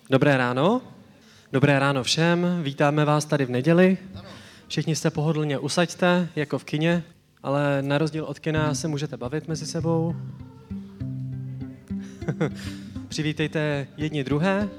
Dobré ráno. Dobré ráno všem. Vítáme vás tady v neděli. Všichni se pohodlně usaďte, jako v kině, ale na rozdíl od kina se můžete bavit mezi sebou. Přivítejte jedni druhé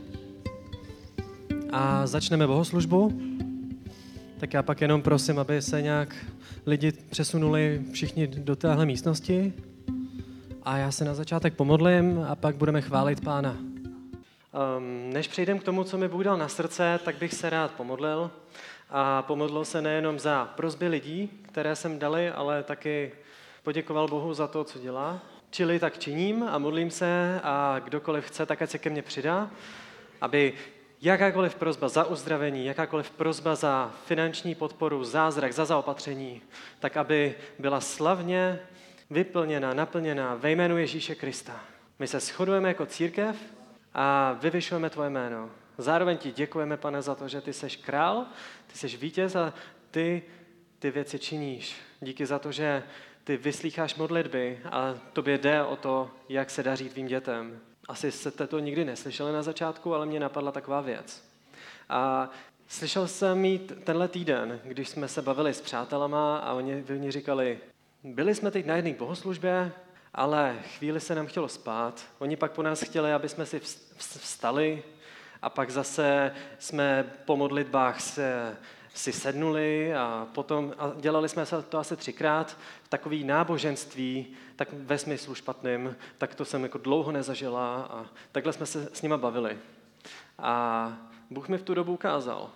a začneme bohoslužbu. Tak já pak jenom prosím, aby se nějak lidi přesunuli všichni do téhle místnosti. A já se na začátek pomodlím a pak budeme chválit Pána. Než přejdeme k tomu, co mi Bůh dal na srdce, tak bych se rád pomodlil. A pomodlil se nejenom za prosby lidí, které jsem dali, ale taky poděkoval Bohu za to, co dělá. Čili tak činím a modlím se a kdokoliv chce, tak ať se ke mně přidá, aby jakákoliv prosba za uzdravení, jakákoliv prosba za finanční podporu, zázrak, za zaopatření, tak aby byla slavně vyplněna, naplněna ve jménu Ježíše Krista. My se shodujeme jako církev a vyvyšujeme tvoje jméno. Zároveň ti děkujeme, Pane, za to, že ty seš král, ty seš vítěz a ty věci činíš. Díky za to, že ty vyslýcháš modlitby a tobě jde o to, jak se daří tvým dětem. Asi jste to nikdy neslyšeli na začátku, ale mě napadla taková věc. A slyšel jsem ji tenhle týden, když jsme se bavili s přátelama a oni říkali, byli jsme teď na jedné bohoslužbě, ale chvíli se nám chtělo spát. Oni pak po nás chtěli, aby jsme si vstali a pak zase jsme po modlitbách si sednuli a dělali jsme to asi 3krát v takový náboženství, tak ve smyslu špatným, tak to jsem jako dlouho nezažila a takhle jsme se s nima bavili. A Bůh mi v tu dobu ukázal,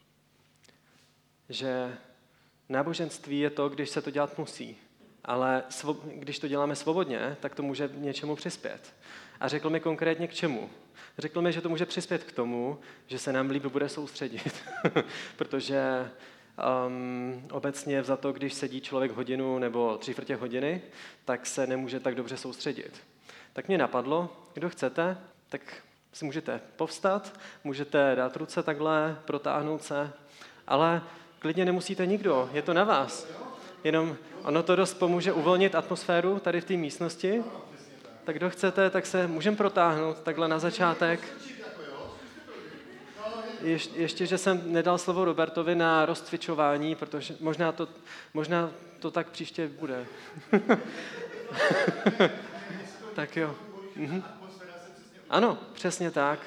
že náboženství je to, když se to dělat musí. Ale když to děláme svobodně, tak to může něčemu přispět. A řekl mi konkrétně k čemu. Řekl mi, že to může přispět k tomu, že se nám líp bude soustředit. Protože obecně vzato, když sedí člověk hodinu nebo 3/4 hodiny, tak se nemůže tak dobře soustředit. Tak mě napadlo, kdo chcete, tak si můžete povstat, můžete dát ruce takhle, protáhnout se, ale klidně nemusíte nikdo, je to na vás. Jenom ono to dost pomůže uvolnit atmosféru tady v té místnosti. Tak kdo chcete, tak se můžeme protáhnout takhle na začátek. Ještě, že jsem nedal slovo Robertovi na rozcvičování, protože možná to tak příště bude. Tak jo. Ano, přesně tak.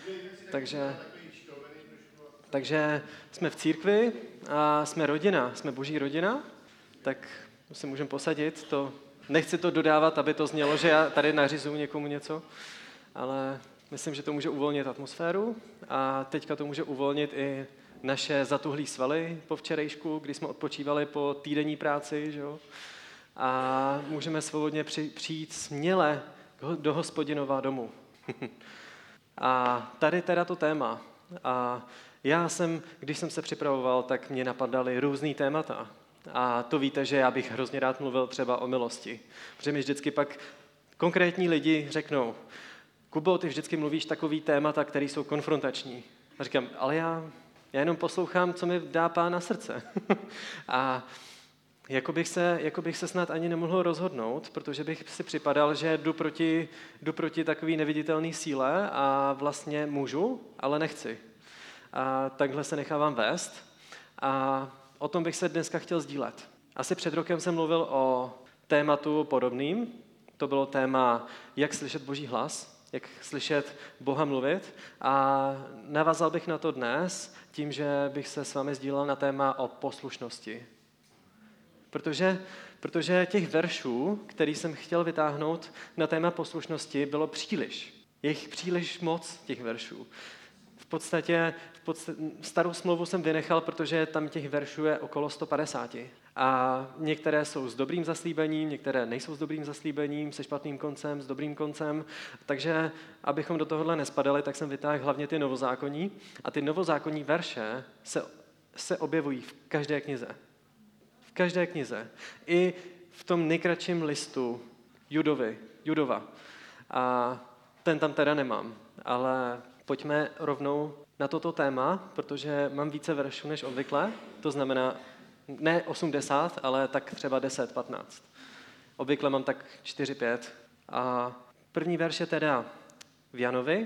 Takže jsme v církvi a jsme rodina, jsme boží rodina, tak se můžeme posadit. Nechci to dodávat, aby to znělo, že já tady nařizuju někomu něco, ale myslím, že to může uvolnit atmosféru a teďka to může uvolnit i naše zatuhlý svaly po včerejšku, kdy jsme odpočívali po týdenní práci, že jo? A můžeme svobodně přijít směle do Hospodinova domu. A tady teda to téma. A když jsem se připravoval, tak mě napadaly různý témata. A to víte, že já bych hrozně rád mluvil třeba o milosti. Protože mi vždycky pak konkrétní lidi řeknou, Kubo, ty vždycky mluvíš takový témata, které jsou konfrontační. A říkám, ale já jenom poslouchám, co mi dá Pán na srdce. A jako bych se snad ani nemohl rozhodnout, protože bych si připadal, že jdu proti takový neviditelný síle a vlastně můžu, ale nechci. A takhle se nechávám vést. A o tom bych se dneska chtěl sdílet. Asi před rokem jsem mluvil o tématu podobným. To bylo téma, jak slyšet Boží hlas, jak slyšet Boha mluvit. A navázal bych na to dnes tím, že bych se s vámi sdílel na téma o poslušnosti. Protože těch veršů, který jsem chtěl vytáhnout na téma poslušnosti, bylo příliš. Je jich příliš moc, těch veršů. V podstatě starou smlouvu jsem vynechal, protože tam těch veršů je okolo 150. A některé jsou s dobrým zaslíbením, některé nejsou s dobrým zaslíbením, se špatným koncem, s dobrým koncem. Takže abychom do tohohle nespadali, tak jsem vytáhl hlavně ty novozákonní. A ty novozákonní verše se objevují v každé knize. V každé knize. I v tom nejkratším listu Judova. A ten tam teda nemám, ale pojďme rovnou na toto téma, protože mám více veršů než obvykle, to znamená ne 80, ale tak třeba 10, 15. Obvykle mám tak 4, 5. A první verš je teda v Janovi,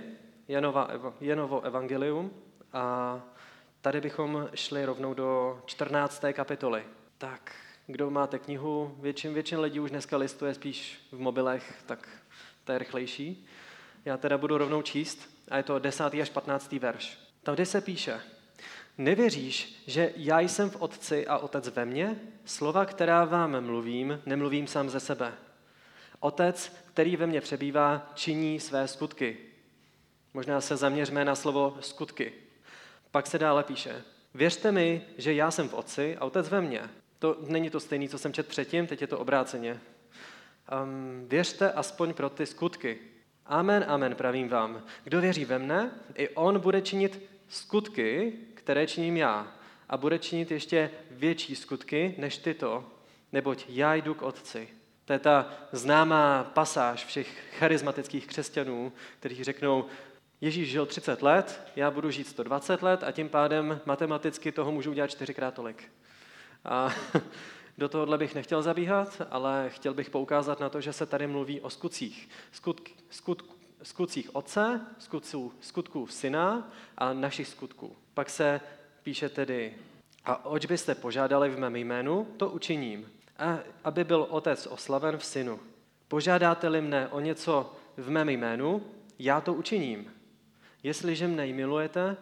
Janovo evangelium a tady bychom šli rovnou do 14. kapitoly. Tak, kdo máte knihu, většina lidí už dneska listuje spíš v mobilech, tak to je rychlejší. Já teda budu rovnou číst a je to 10. až 15. verš. Tady se píše: Nevěříš, že já jsem v Otci a Otec ve mně? Slova, která vám mluvím, nemluvím sám ze sebe. Otec, který ve mně přebývá, činí své skutky. Možná se zaměřme na slovo skutky. Pak se dále píše: Věřte mi, že já jsem v Otci a Otec ve mně. To není to stejné, co jsem četl předtím, teď je to obráceně. Věřte aspoň pro ty skutky. Amen, amen, pravím vám. Kdo věří ve mne, i on bude činit skutky, které činím já. A bude činit ještě větší skutky než tyto, neboť já jdu k Otci. To je ta známá pasáž všech charismatických křesťanů, kteří řeknou: Ježíš žil 30 let, já budu žít 120 let a tím pádem matematicky toho můžu udělat 4krát tolik. A do tohohle bych nechtěl zabíhat, ale chtěl bych poukázat na to, že se tady mluví o skutcích. Skutcích Otce, skutků Syna a našich skutků. Pak se píše tedy: A oč byste požádali v mém jménu, to učiním, a aby byl Otec oslaven v Synu. Požádáte-li mne o něco v mém jménu, já to učiním. Jestliže mne milujete,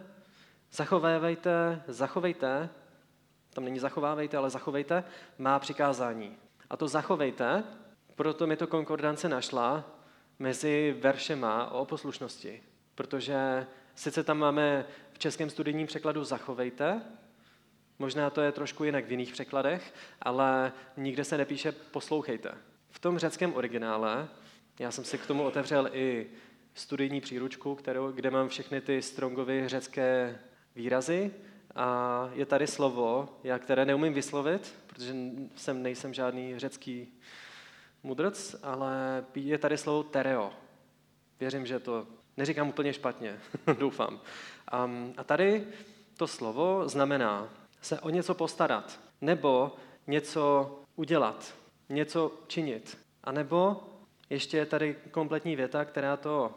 zachovejte, tam není zachovávejte, ale zachovejte má přikázání. A to zachovejte, proto mi to konkordance našla mezi veršema o poslušnosti. Protože sice tam máme v českém studijním překladu zachovejte, možná to je trošku jinak v jiných překladech, ale nikde se nepíše poslouchejte. V tom řeckém originále, já jsem si k tomu otevřel i studijní příručku, kde mám všechny ty Strongovy řecké výrazy, a je tady slovo, které neumím vyslovit, protože nejsem žádný řecký mudrc, ale je tady slovo tereo. Věřím, že to neříkám úplně špatně, doufám. A tady to slovo znamená se o něco postarat, nebo něco udělat, něco činit. A nebo ještě je tady kompletní věta, která to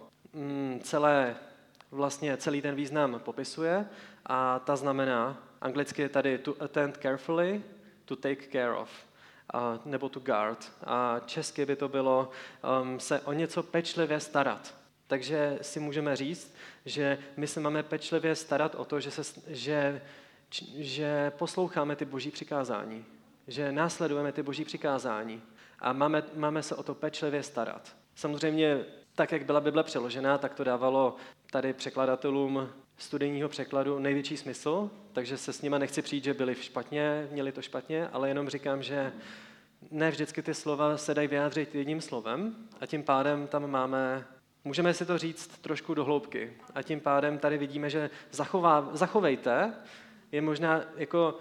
celý ten význam popisuje, a ta znamená, anglicky je tady to attend carefully, to take care of, nebo to guard. A česky by to bylo se o něco pečlivě starat. Takže si můžeme říct, že my se máme pečlivě starat o to, že posloucháme ty boží přikázání, že následujeme ty boží přikázání a máme se o to pečlivě starat. Samozřejmě, tak jak byla Bible přeložená, tak to dávalo tady překladatelům studijního překladu největší smysl, takže se s nima nechci přijít, že měli to špatně, ale jenom říkám, že ne vždycky ty slova se dají vyjádřit jedním slovem a tím pádem tam můžeme si to říct trošku do hloubky a tím pádem tady vidíme, že zachovejte je možná jako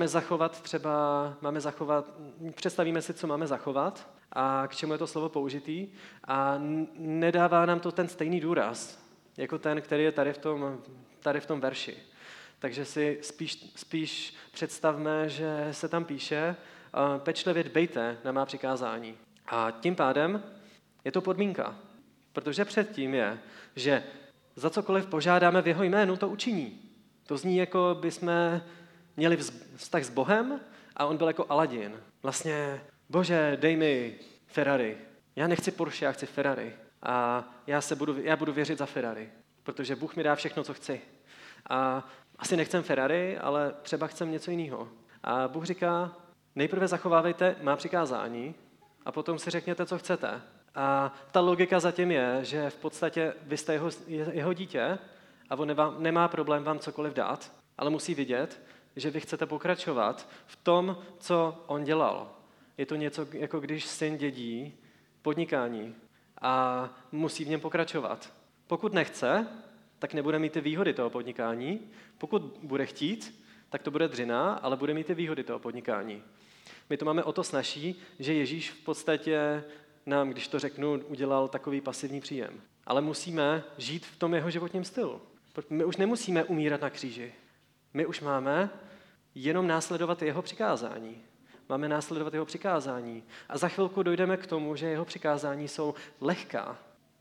představíme si, co máme zachovat a k čemu je to slovo použitý a nedává nám to ten stejný důraz, jako ten, který je tady v tom verši. Takže si spíš představme, že se tam píše pečlivě dbejte na má přikázání. A tím pádem je to podmínka, protože předtím je, že za cokoliv požádáme v jeho jménu, to učiní. To zní, jako bychom měli vztah s Bohem a on byl jako Aladin. Vlastně, Bože, dej mi Ferrari. Já nechci Porsche, já chci Ferrari. A já budu věřit za Ferrari, protože Bůh mi dá všechno, co chci. A asi nechcem Ferrari, ale třeba chcem něco jiného. A Bůh říká, nejprve zachovávejte má přikázání a potom si řekněte, co chcete. A ta logika zatím je, že v podstatě vy jste jeho dítě a on nemá problém vám cokoliv dát, ale musí vidět, že vy chcete pokračovat v tom, co on dělal. Je to něco, jako když syn dědí podnikání a musí v něm pokračovat. Pokud nechce, tak nebude mít ty výhody toho podnikání. Pokud bude chtít, tak to bude dřina, ale bude mít ty výhody toho podnikání. My to máme o to snazší, že Ježíš v podstatě nám, když to řeknu, udělal takový pasivní příjem. Ale musíme žít v tom jeho životním stylu. My už nemusíme umírat na kříži. My už máme jenom následovat jeho přikázání. Máme následovat jeho přikázání. A za chvilku dojdeme k tomu, že jeho přikázání jsou lehká.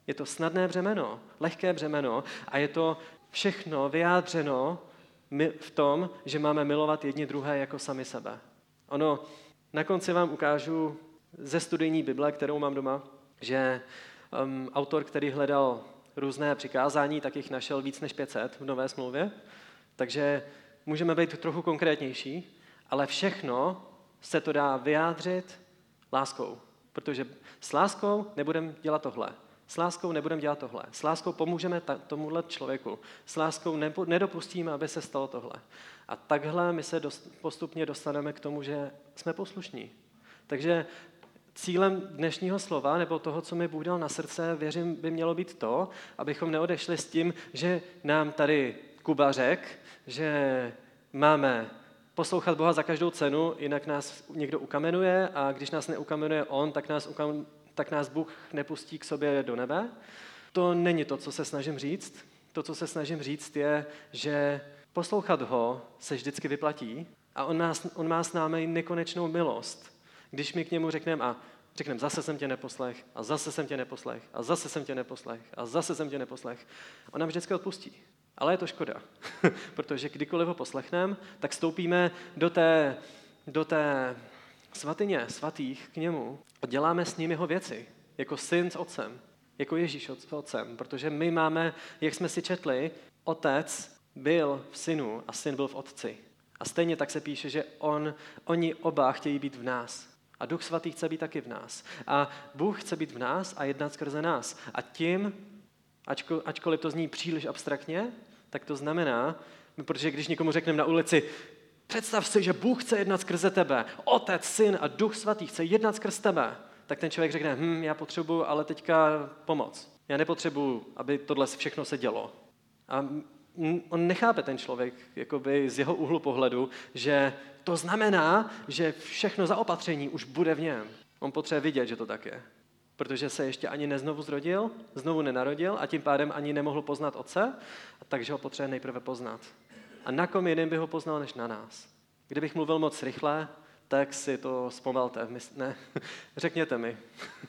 Je to snadné břemeno, lehké břemeno a je to všechno vyjádřeno v tom, že máme milovat jedni druhé jako sami sebe. Ono, na konci vám ukážu ze studijní Bible, kterou mám doma, že autor, který hledal různé přikázání, tak jich našel víc než 500 v Nové smlouvě, takže můžeme být trochu konkrétnější, ale všechno se to dá vyjádřit láskou, protože s láskou nebudeme dělat tohle. S láskou nebudeme dělat tohle. S láskou pomůžeme tomuhle člověku. S láskou nedopustíme, aby se stalo tohle. A takhle my se postupně dostaneme k tomu, že jsme poslušní. Takže cílem dnešního slova, nebo toho, co mi Bůh dal na srdce, věřím, by mělo být to, abychom neodešli s tím, že nám tady Kuba řekl, že máme poslouchat Boha za každou cenu, jinak nás někdo ukamenuje a když nás neukamenuje on, tak nás Bůh nepustí k sobě do nebe. To není to, co se snažím říct. To, co se snažím říct, je, že poslouchat ho se vždycky vyplatí a on má s námi nekonečnou milost. Když my k němu řekneme zase jsem tě neposlech a zase jsem tě neposlech a zase jsem tě neposlech a zase jsem tě neposlech, on nám vždycky odpustí. Ale je to škoda, protože kdykoliv ho poslechneme, tak vstoupíme do té svatyně svatých k němu a děláme s ním jeho věci, jako syn s otcem, jako Ježíš s otcem, protože my máme, jak jsme si četli, otec byl v synu a syn byl v otci. A stejně tak se píše, že oni oba chtějí být v nás. A Duch svatý chce být taky v nás. A Bůh chce být v nás a jednat skrze nás. A tím, ačkoliv to zní příliš abstraktně, tak to znamená, protože když někomu řekneme na ulici, představ si, že Bůh chce jednat skrze tebe, Otec, Syn a Duch svatý chce jednat skrze tebe, tak ten člověk řekne, já potřebuji ale teďka pomoc. Já nepotřebuji, aby tohle všechno se dělo. A on nechápe ten člověk jakoby z jeho úhlu pohledu, že to znamená, že všechno zaopatření už bude v něm. On potřebuje vidět, že to tak je. Protože se ještě ani neznovu zrodil, znovu nenarodil a tím pádem ani nemohl poznat Otce, takže ho potřebuje nejprve poznat. A na kom jiným by ho poznal než na nás. Kdybych mluvil moc rychle, tak si to zpomalte. Ne, řekněte mi.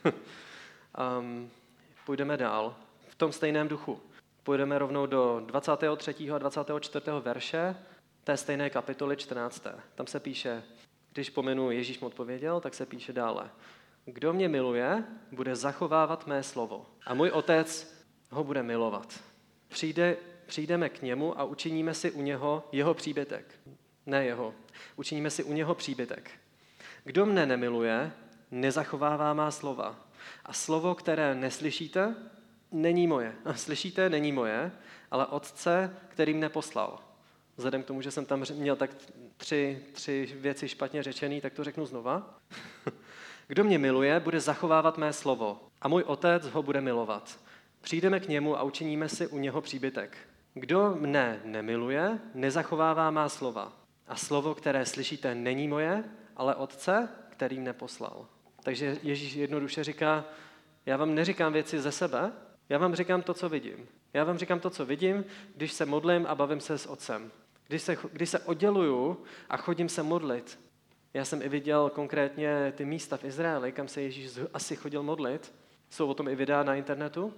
Půjdeme dál. V tom stejném duchu. Půjdeme rovnou do 23. a 24. verše té stejné kapitoly 14. Tam se píše, když pominu Ježíš mu odpověděl, tak se píše dále. Kdo mě miluje, bude zachovávat mé slovo. A můj otec ho bude milovat. Přijdeme k němu a učiníme si u něho jeho příbytek. Ne jeho. Učiníme si u něho příbytek. Kdo mne nemiluje, nezachovává má slova. A slovo, které neslyšíte, není moje. Slyšíte, není moje, ale Otce, který mne poslal. Vzhledem k tomu, že jsem tam měl tak tři věci špatně řečený, tak to řeknu znova. Kdo mě miluje, bude zachovávat mé slovo a můj Otec ho bude milovat. Přijdeme k němu a učiníme si u něho příbytek. Kdo mne nemiluje, nezachovává má slova. A slovo, které slyšíte, není moje, ale Otce, který mne poslal. Takže Ježíš jednoduše říká, já vám neříkám věci ze sebe, já vám říkám to, co vidím. Já vám říkám to, co vidím, když se modlím a bavím se s Otcem. Když se odděluju a chodím se modlit. Já jsem i viděl konkrétně ty místa v Izraeli, kam se Ježíš asi chodil modlit. Jsou o tom i videa na internetu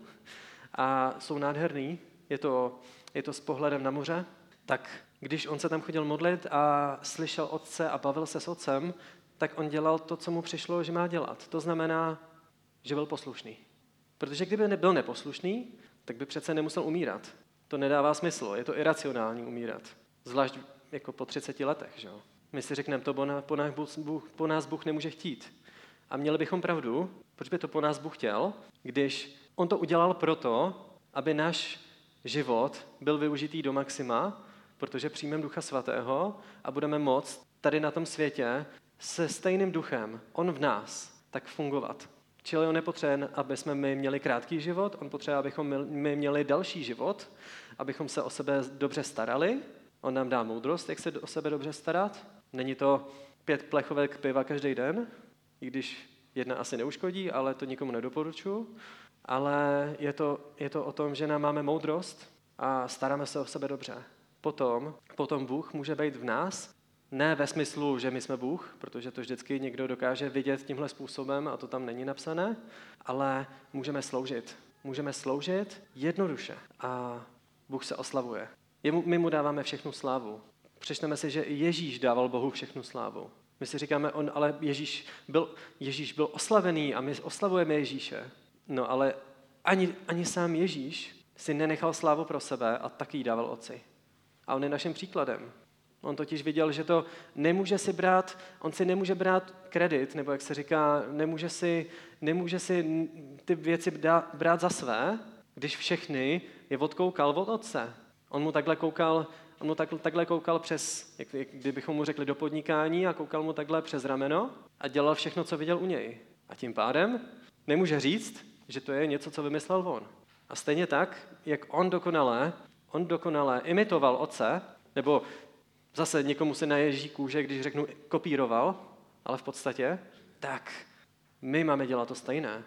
a jsou nádherný. Je to s pohledem na moře. Tak když on se tam chodil modlit a slyšel Otce a bavil se s Otcem, tak on dělal to, co mu přišlo, že má dělat. To znamená, že byl poslušný. Protože kdyby nebyl neposlušný, tak by přece nemusel umírat. To nedává smysl, je to iracionální umírat. Zvlášť jako po 30 letech, že jo. My si řekneme, to po nás Bůh nemůže chtít. A měli bychom pravdu, proč by to po nás Bůh chtěl, když on to udělal proto, aby náš život byl využitý do maxima, protože přijmeme Ducha Svatého a budeme moct tady na tom světě se stejným duchem, on v nás, tak fungovat. Čili on nepotřebuje, aby jsme my měli krátký život, on potřebuje, abychom my měli další život, abychom se o sebe dobře starali. On nám dá moudrost, jak se o sebe dobře starat. Není to 5 plechovek piva každý den, i když jedna asi neuškodí, ale to nikomu nedoporučuji. Ale je to o tom, že nám máme moudrost a staráme se o sebe dobře. Potom Bůh může být v nás, ne ve smyslu, že my jsme Bůh, protože to vždycky někdo dokáže vidět tímhle způsobem a to tam není napsané, ale můžeme sloužit. Můžeme sloužit jednoduše a Bůh se oslavuje. My mu dáváme všechnu slávu. Přečteme si, že i Ježíš dával Bohu všechnu slávu. My si říkáme, ale Ježíš byl oslavený a my oslavujeme Ježíše. No ale ani sám Ježíš si nenechal slávu pro sebe a taky ji dával Otci. A on je naším příkladem. On totiž viděl, že to on si nemůže brát kredit, nebo jak se říká, nemůže si ty věci brát za své, když všechny je odkoukal od Otce. On mu takhle koukal přes, jak kdybychom mu řekli, do podnikání a koukal mu takhle přes rameno a dělal všechno, co viděl u něj. A tím pádem nemůže říct, že to je něco, co vymyslel on. A stejně tak, jak on dokonale imitoval Otce, nebo zase někomu se naježí kůže, když řeknu kopíroval, ale v podstatě, tak my máme dělat to stejné.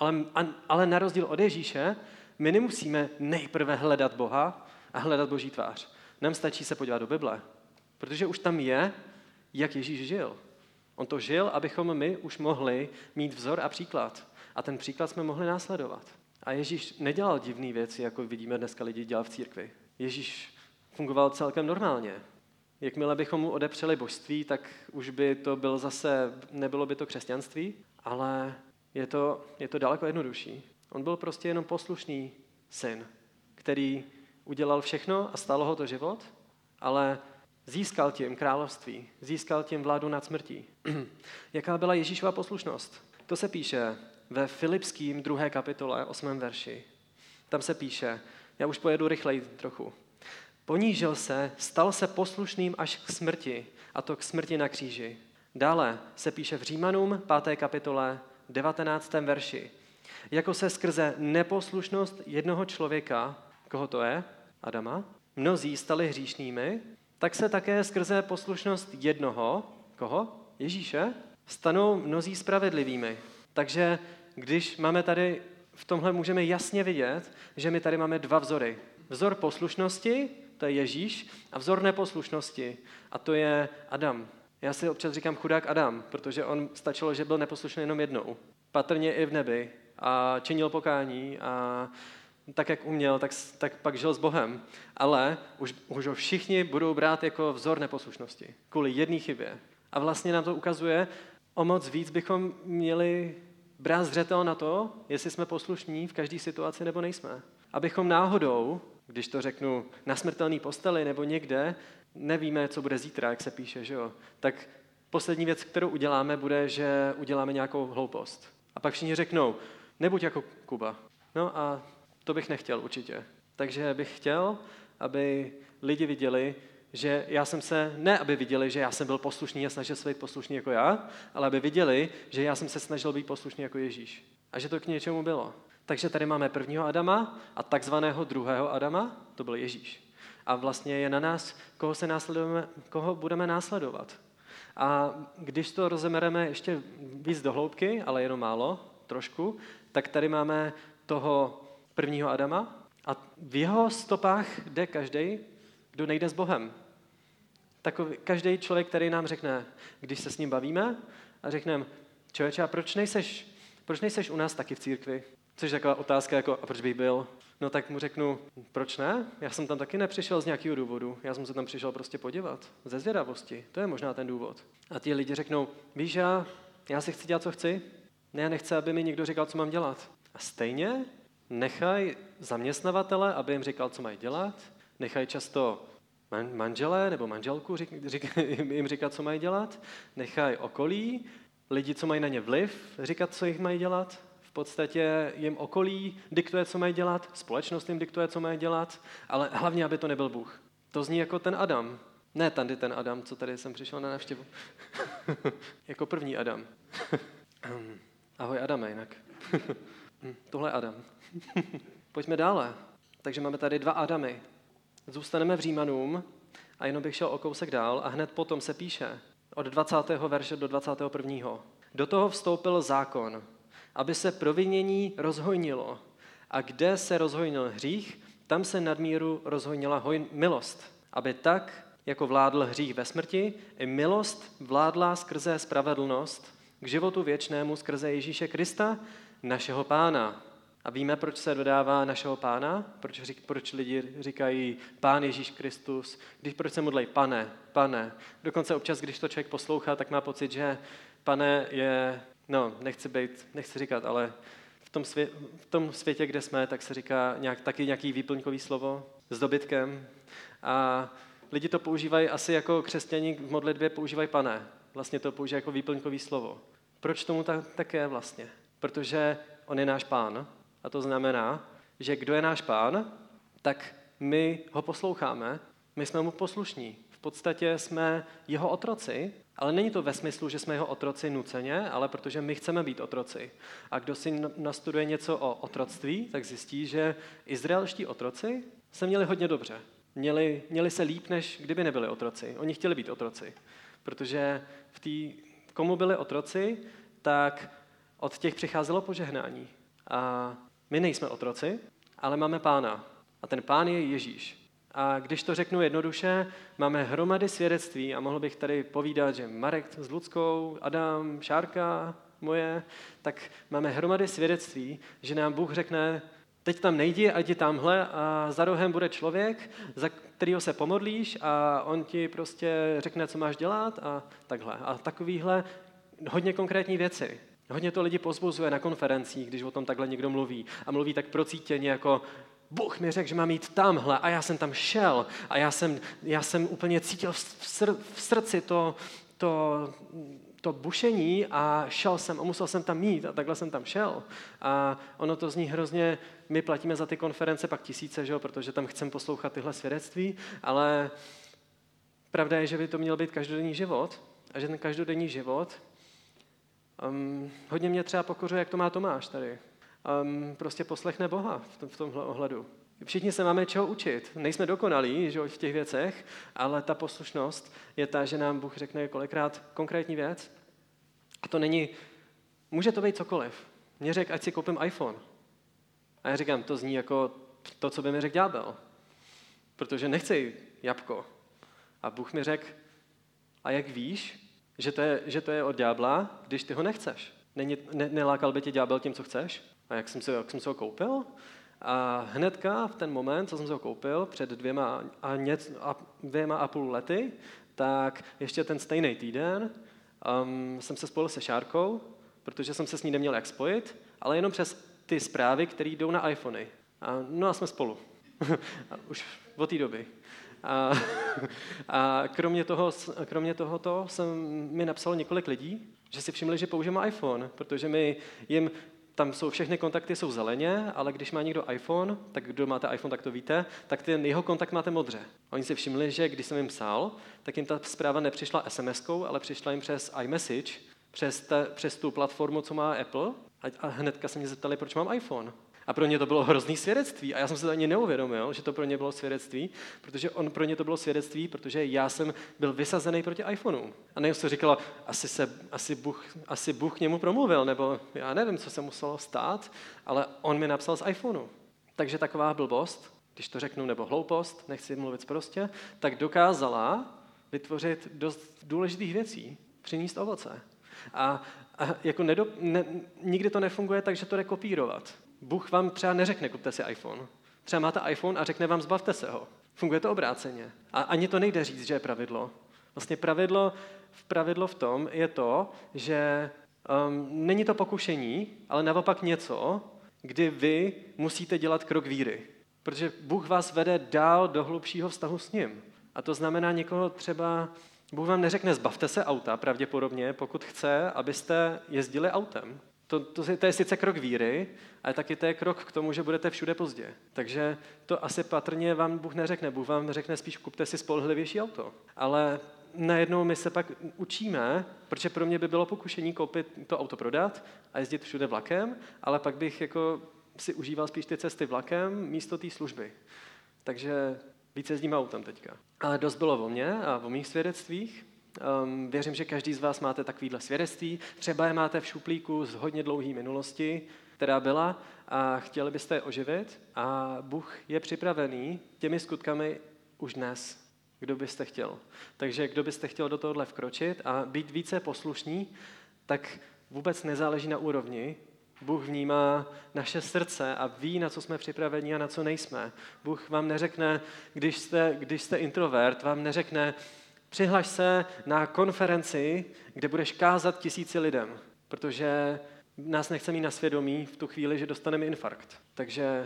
Ale na rozdíl od Ježíše, my nemusíme nejprve hledat Boha a hledat Boží tvář. Nám stačí se podívat do Bible, protože už tam je, jak Ježíš žil. On to žil, abychom my už mohli mít vzor a příklad. A ten příklad jsme mohli následovat. A Ježíš nedělal divné věci, jako vidíme dneska lidi dělat v církvi. Ježíš fungoval celkem normálně. Jakmile bychom mu odepřeli božství, tak už by to byl nebylo by to křesťanství, ale je to daleko jednodušší. On byl prostě jenom poslušný syn, který udělal všechno a stálo ho to život, ale získal tím království, získal tím vládu nad smrtí. Jaká byla Ježíšova poslušnost? To se píše ve Filipským 2. kapitole 8. verši. Tam se píše, já už pojedu rychleji trochu. Ponížil se, stal se poslušným až k smrti, a to k smrti na kříži. Dále se píše v Římanům 5. kapitole 19. verši. Jako se skrze neposlušnost jednoho člověka, koho to je? Adama, mnozí stali hříšnými, tak se také skrze poslušnost jednoho, koho? Ježíše, stanou mnozí spravedlivými. Takže když máme tady, v tomhle můžeme jasně vidět, že my tady máme dva vzory. Vzor poslušnosti, to je Ježíš, a vzor neposlušnosti, a to je Adam. Já si občas říkám chudák Adam, protože on stačilo, že byl neposlušný jenom jednou. Patrně i v nebi a činil pokání a tak, jak uměl, tak pak žil s Bohem. Ale už ho všichni budou brát jako vzor neposlušnosti. Kvůli jedné chybě. A vlastně nám to ukazuje, o moc víc bychom měli brát zřetel na to, jestli jsme poslušní v každé situaci nebo nejsme. Abychom náhodou, když to řeknu na smrtelné posteli nebo někde, nevíme, co bude zítra, jak se píše, že jo? Tak poslední věc, kterou uděláme, bude, že uděláme nějakou hloupost. A pak všichni řeknou, nebuď jako Kuba. No a to bych nechtěl určitě. Takže bych chtěl, aby lidi viděli, že aby viděli, že já jsem byl poslušný a snažil se být poslušný jako já, ale aby viděli, že já jsem se snažil být poslušný jako Ježíš. A že to k něčemu bylo. Takže tady máme prvního Adama a takzvaného druhého Adama, to byl Ježíš. A vlastně je na nás, koho budeme následovat. A když to rozemereme ještě víc do hloubky, ale jenom málo, trošku, tak tady máme toho prvního Adama a v jeho stopách jde každý, kdo nejde s Bohem. Takový každý člověk, který nám řekne, když se s ním bavíme a řekneme, člověče, a proč nejseš u nás taky v církvi? Což je taková otázka, jako, a proč bych byl? No tak mu řeknu, proč ne? Já jsem tam taky nepřišel z nějakého důvodu. Já jsem se tam přišel prostě podívat. Ze zvědavosti. To je možná ten důvod. A ti lidi řeknou, víš, já si chci dělat, co chci. Ne, já nechci, aby mi někdo říkal, co mám dělat. A stejně nechaj zaměstnavatele, aby jim říkal, co mají dělat. Nechaj často manžele nebo manželku jim říkat, co mají dělat. Nechaj okolí, lidi, co mají na ně vliv, říkat, co jich mají dělat. V podstatě jim okolí diktuje, co mají dělat, společnost jim diktuje, co mají dělat, ale hlavně, aby to nebyl Bůh. To zní jako ten Adam. Ne tady ten Adam, co tady jsem přišel na návštěvu. Jako první Adam. Ahoj Adame, jinak. Tohle je Adam. Pojďme dále. Takže máme tady dva Adamy. Zůstaneme v Římanům a jenom bych šel o kousek dál a hned potom se píše od 20. verše do 21. Do toho vstoupil zákon, aby se provinění rozhojnilo. A kde se rozhojnil hřích, tam se nadmíru rozhojnila milost. Aby tak, jako vládl hřích ve smrti, i milost vládla skrze spravedlnost k životu věčnému skrze Ježíše Krista, našeho Pána. A víme, proč se dodává našeho Pána? Proč lidi říkají Pán Ježíš Kristus? Proč se modlí Pane, Pane? Dokonce občas, když to člověk poslouchá, tak má pocit, že Pane je, nechci říkat, ale v tom světě, kde jsme, tak se říká taky nějaký výplňkový slovo s dobytkem. A lidi to používají asi jako křesťaní v modlitbě používají Pane. Vlastně to používají jako výplňkový slovo. Proč tomu tak je vlastně? Protože on je náš Pán. A to znamená, že kdo je náš Pán, tak my ho posloucháme, my jsme mu poslušní. V podstatě jsme jeho otroci, ale není to ve smyslu, že jsme jeho otroci nuceně, ale protože my chceme být otroci. A kdo si nastuduje něco o otroctví, tak zjistí, že izraelští otroci se měli hodně dobře. Měli se líp, než kdyby nebyli otroci. Oni chtěli být otroci, protože komu byli otroci, tak od těch přicházelo požehnání. A my nejsme otroci, ale máme Pána. A ten Pán je Ježíš. A když to řeknu jednoduše, máme hromady svědectví a mohl bych tady povídat, že Marek s Ludskou, Adam, Šárka moje, tak máme hromady svědectví, že nám Bůh řekne, teď tam nejdi, ať jdi tamhle a za rohem bude člověk, za kterého se pomodlíš a on ti prostě řekne, co máš dělat a takhle. A takovýhle hodně konkrétní věci. Hodně to lidi pozbuzuje na konferencích, když o tom takhle někdo mluví. A mluví tak procítěně jako Bůh mi řekl, že mám jít tamhle a já jsem tam šel a já jsem úplně cítil v srdci to bušení a šel jsem a musel jsem tam jít a takhle jsem tam šel. A ono to zní hrozně, my platíme za ty konference pak tisíce, že jo, protože tam chceme poslouchat tyhle svědectví, ale pravda je, že by to měl být každodenní život a že ten každodenní život hodně mě třeba pokořuje, jak to má Tomáš tady. Prostě poslechne Boha v tomhle ohledu. Všichni se máme čeho učit. Nejsme dokonalí, že v těch věcech, ale ta poslušnost je ta, že nám Bůh řekne kolikrát konkrétní věc. A to není, může to být cokoliv. Mně řekl, ať si koupím iPhone. A já říkám, to zní jako to, co by mi řekl ďábel. Protože nechci jabko. A Bůh mi řekl, a jak víš, že to je od ďábla, když ty ho nechceš? Nelákal by tě ďábel tím, co chceš? A jak jsem si ho koupil? A hnedka v ten moment, co jsem si ho koupil, před 2,5 lety, tak ještě ten stejný týden jsem se spojil se Šárkou, protože jsem se s ní neměl jak spojit, ale jenom přes ty zprávy, které jdou na iPhony. A jsme spolu. Už od té doby. A kromě tohoto mi napsalo několik lidí, že si všimli, že použijeme iPhone, protože tam jsou všechny kontakty jsou zeleně, ale když má někdo iPhone, tak kdo máte iPhone, tak to víte, tak ten jeho kontakt máte modře. Oni si všimli, že když jsem jim psal, tak jim ta zpráva nepřišla SMS-kou, ale přišla jim přes iMessage, přes tu platformu, co má Apple. A hnedka se mě zeptali, proč mám iPhone. A pro ně to bylo hrozný svědectví. A já jsem se to ani neuvědomil, že to pro ně bylo svědectví, protože pro ně to bylo svědectví, protože já jsem byl vysazený proti iPhoneu. A nejen se říkalo, asi Bůh k němu promluvil, nebo já nevím, co se muselo stát, ale on mi napsal z iPhoneu. Takže taková blbost, když to řeknu, nebo hloupost, nechci mluvit prostě, tak dokázala vytvořit dost důležitých věcí, přinést ovoce. A jako nikdy to nefunguje tak, že to jde kopírovat. Bůh vám třeba neřekne, kupte si iPhone. Třeba máte iPhone a řekne vám, zbavte se ho. Funguje to obráceně. A ani to nejde říct, že je pravidlo. Vlastně pravidlo v tom je to, že není to pokušení, ale naopak něco, kdy vy musíte dělat krok víry. Protože Bůh vás vede dál do hlubšího vztahu s ním. A to znamená někoho třeba, Bůh vám neřekne, zbavte se auta, pravděpodobně, pokud chce, abyste jezdili autem. To je sice krok víry, ale taky to je krok k tomu, že budete všude pozdě. Takže to asi patrně vám Bůh neřekne. Bůh vám řekne spíš, kupte si spolehlivější auto. Ale najednou my se pak učíme, protože pro mě by bylo pokušení koupit to auto, prodat a jezdit všude vlakem, ale pak bych jako si užíval spíš ty cesty vlakem místo té služby. Takže víc jezdím autem teďka. Ale dost bylo o mě a o mých svědectvích. Věřím, že každý z vás máte takovýhle svědectví. Třeba je máte v šuplíku z hodně dlouhé minulosti, která byla a chtěli byste je oživit a Bůh je připravený těmi skutkami už dnes, kdo byste chtěl. Takže kdo byste chtěl do tohohle vkročit a být více poslušní, tak vůbec nezáleží na úrovni, Bůh vnímá naše srdce a ví, na co jsme připraveni a na co nejsme. Bůh vám neřekne, když jste introvert, vám neřekne, přihlaš se na konferenci, kde budeš kázat 1000 lidem, protože nás nechce mít na svědomí v tu chvíli, že dostaneme infarkt. Takže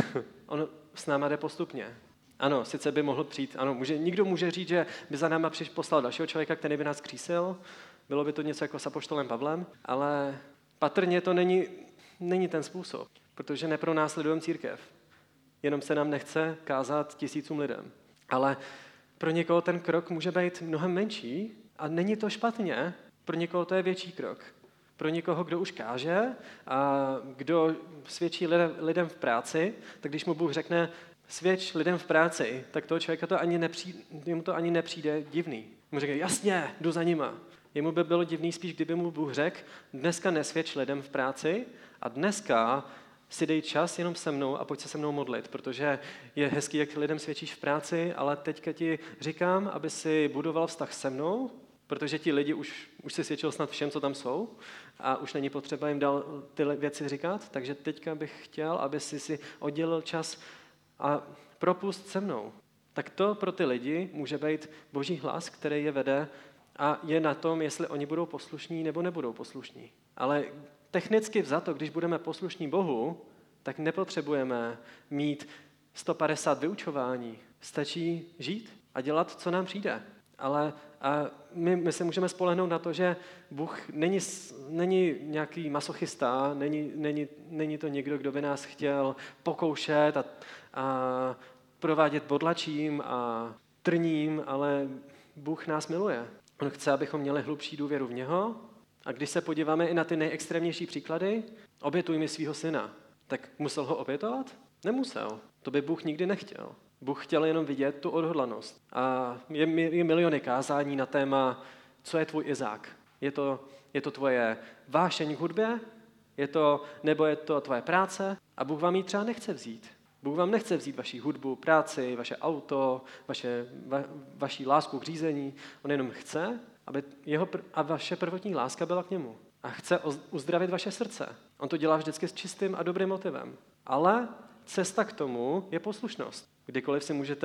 on s náma jde postupně. Ano, sice by mohl přijít, ano, nikdo může říct, že by za náma poslal dalšího člověka, který by nás křísil, bylo by to něco jako s apoštolem Pavlem, ale patrně to není ten způsob, protože nepronásledujeme církev. Jenom se nám nechce kázat 1000 lidem. Ale pro někoho ten krok může být mnohem menší a není to špatně, pro někoho to je větší krok. Pro někoho, kdo už káže a kdo svědčí lidem v práci, tak když mu Bůh řekne, svědč lidem v práci, tak toho člověka jemu to ani nepřijde divný. Mu řekne, jasně, jdu za nima. Jemu by bylo divný spíš, kdyby mu Bůh řekl, dneska nesvědč lidem v práci a dneska si dej čas jenom se mnou a pojď se mnou modlit, protože je hezký, jak lidem svědčíš v práci, ale teďka ti říkám, aby si budoval vztah se mnou, protože ti lidi už si svědčil snad všem, co tam jsou a už není potřeba jim dál ty věci říkat, takže teďka bych chtěl, aby si oddělil čas a propust se mnou. Tak to pro ty lidi může být Boží hlas, který je vede a je na tom, jestli oni budou poslušní nebo nebudou poslušní. Ale technicky vzato, když budeme poslušní Bohu, tak nepotřebujeme mít 150 vyučování. Stačí žít a dělat, co nám přijde. Ale my se můžeme spolehnout na to, že Bůh není nějaký masochista, není to někdo, kdo by nás chtěl pokoušet a provádět bodlačím a trním, ale Bůh nás miluje. On chce, abychom měli hlubší důvěru v něho. A když se podíváme i na ty nejextrémnější příklady, obětuj mi svýho syna. Tak musel ho obětovat? Nemusel. To by Bůh nikdy nechtěl. Bůh chtěl jenom vidět tu odhodlanost. A je miliony kázání na téma, co je tvůj Izák. Je to tvoje vášeň k hudbě? Nebo je to tvoje práce? A Bůh vám ji třeba nechce vzít. Bůh vám nechce vzít vaši hudbu, práci, vaše auto, vaši lásku k řízení. On jenom chce, aby vaše prvotní láska byla k němu. A chce uzdravit vaše srdce. On to dělá vždycky s čistým a dobrým motivem. Ale cesta k tomu je poslušnost. Kdykoliv